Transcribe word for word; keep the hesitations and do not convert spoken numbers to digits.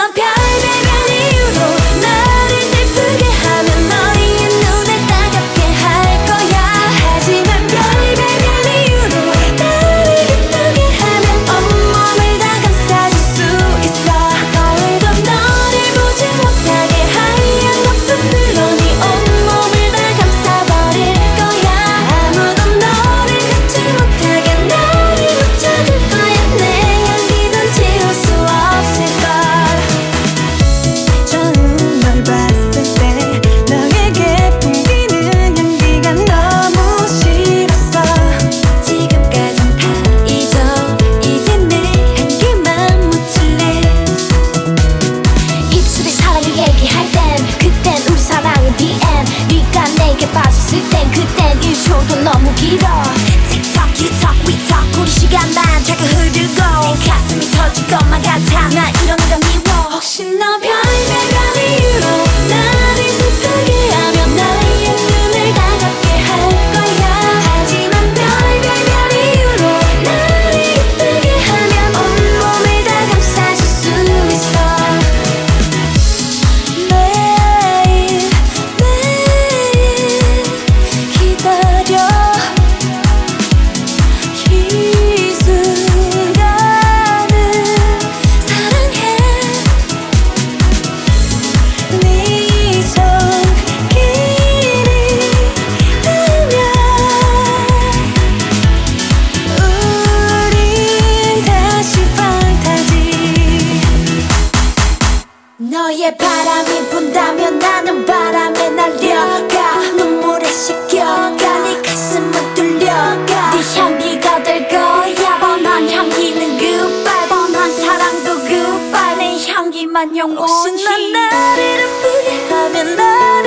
별별별 이유로 나를 슬프게 하면 너의 눈을 따갑게 할 거야. 하지만 별별별 이유로 나를 기쁘게 하면 온몸을 다 감싸줄 수 있어. 거울도 너를 보지 못하게 하얀 거품들로 네 온몸을 다 감싸버릴 거야. 아무도 너를 갖지 못하게 너를 묻혀줄 거야. 내 향기는 지울 수 없을걸. 처음 널 봤을 때 너에게 풍기는 향기가 너무 싫었어. 지금까진 다 잊어. 이제 내 향기만 묻힐래. 입술에 사랑을 얘기할 땐 그땐 우리 사랑은 the end. 네가 내게 빠졌을 땐 그땐 일 초도 너무 길어. 틱톡 틱톡 위톡 우리 시간만 자꾸 흐르고 내 가슴이 터질 것만 같아. 나 이런 거 미워. 혹시 너 별별별 이유로 나를 슬프게 하면 너의 눈을 따갑게 할 거야. 하지만 별별별 이유로 나를 기쁘게 하면 온몸을 다 감싸줄 수 있어. 매일 매일 기다려 이 순간을 사랑해. 네 손길이 닿으면 우린 다시 판타지. 너의 바람이 분다면 나는 바람에 날려가. 눈물에 씻겨가. 네 가슴은 뚫려가. 네 향기가 될 거야. 뻔한 향기는 goodbye. 뻔한 사랑도 goodbye. 내 향기만 영원히. 혹시 넌 나를 아프게 하면 나